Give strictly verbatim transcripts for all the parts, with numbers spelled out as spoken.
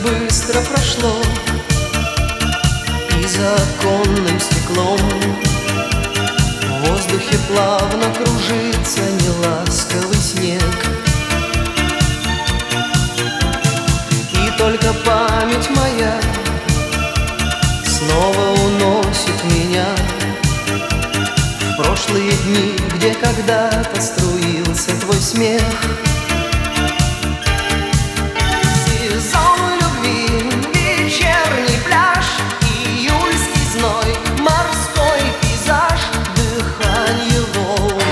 быстро прошло, и за оконным стеклом в воздухе плавно кружится неласковый снег. И только память моя снова уносит меня в прошлые дни, где когда-то струился твой смех. Сезон любви, вечерний пляж, июльский зной, морской пейзаж, дыхание волн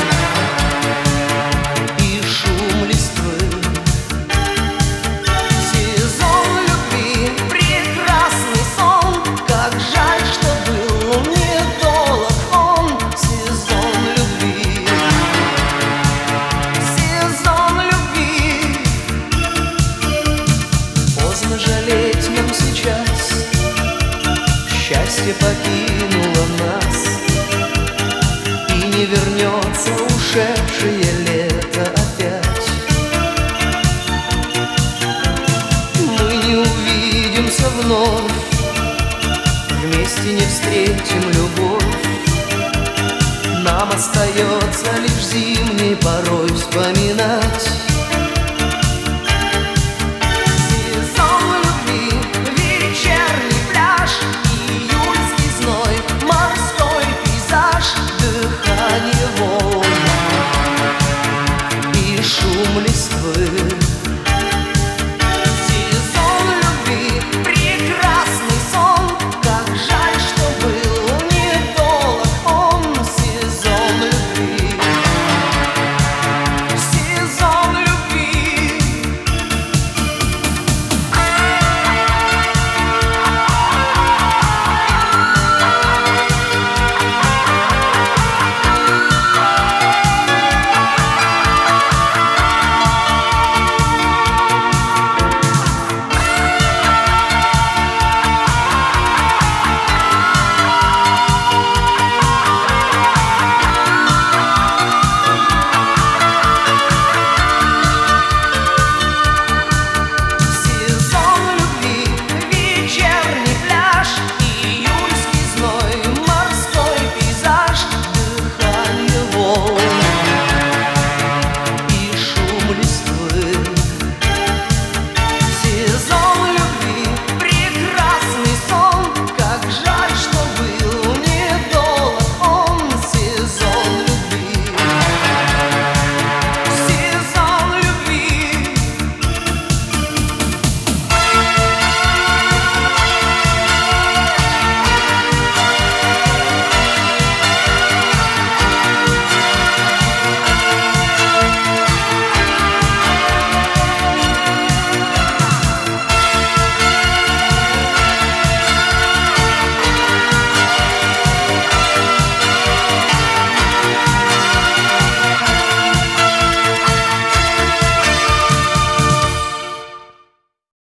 и шум листвы. Сезон любви, прекрасный сон, как жаль, что был недолг он. Сезон любви, сезон любви. Поздно жалеть нам сейчас, счастье покинуло нас, и не вернется ушедшее лето опять. Мы не увидимся вновь, вместе не встретим любовь. Нам остается лишь зимней порой вспоминать.